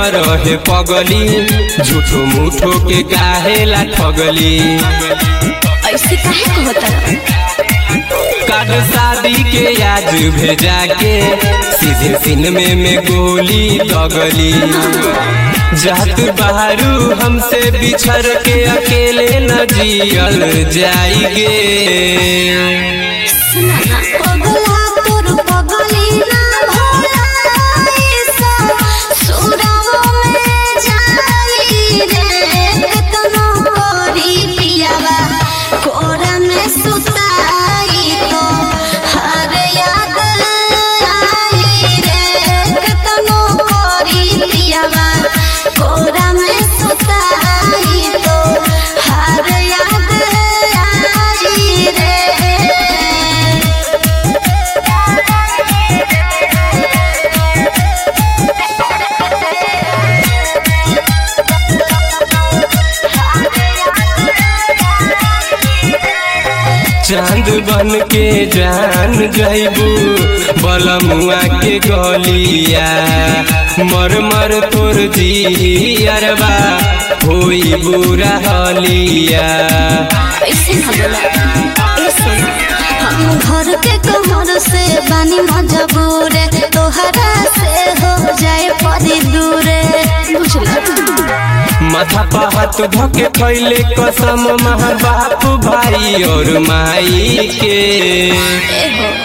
रहे पगली, झूठो मूठो के काहेला ठगली। ऐसे काहे कहता कार्ड शादी के आज भेजा के सीधे सिनेमे में गोली दगली। जात बहारू हमसे बिछड़ के अकेले न जियल जाएंगे। चांद बन के जान जइबू बलमुआ के गलिया। मर मर तोर जियरबा होई बुरा हलिया। हम घर के कमर से बानी मजबूर, तोहरा से हो जाए परी दूर। माथा पहात धके खैले कसम माँ बाप भाई और माई के।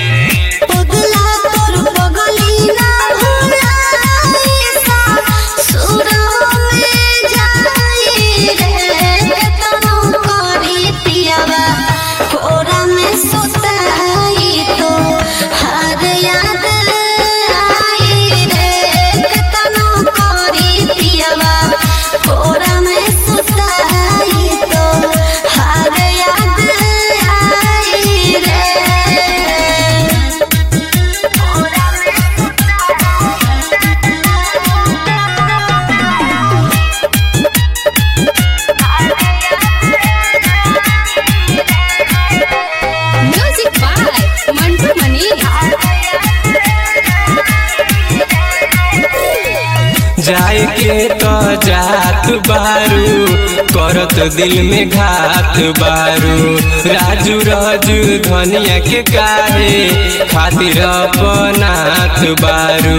जाए के तो जात बारू, करत दिल में घात बारू। राजू राजू धनिया के काहे खातिर अपनात बारू।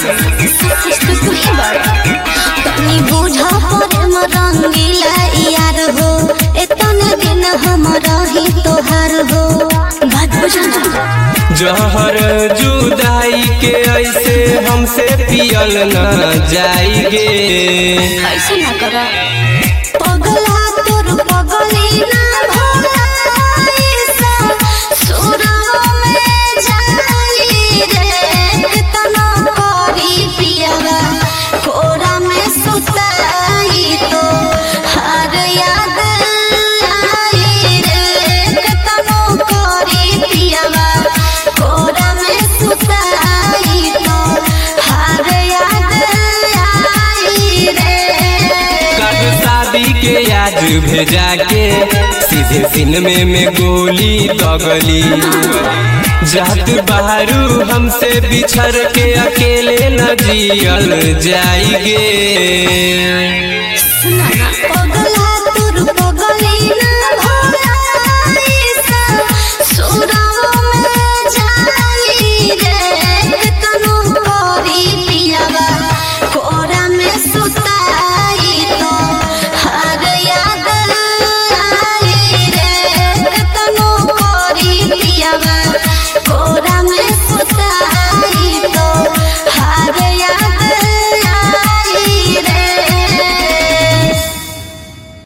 रंगीला यार हो, इतने दिन हमारा ही तोहार हो। बात जहर जुदाई के ऐसे हमसे पियल न जाएंगे। ऐसे ना करा पगला तोर पगली ना भोला सुरवा में जाई रे। कितना करी पियावा कोरा में सुताई तो हर याद आई रे। कितना करी पियावा कोरा में सुताई तो हर याद आई रे। कार्ड शादी के आज भेजा के सीधे सिनेमे में गोली दगली। जात बहारू हमसे बिछड़ के अकेले न जियल जाएंगे।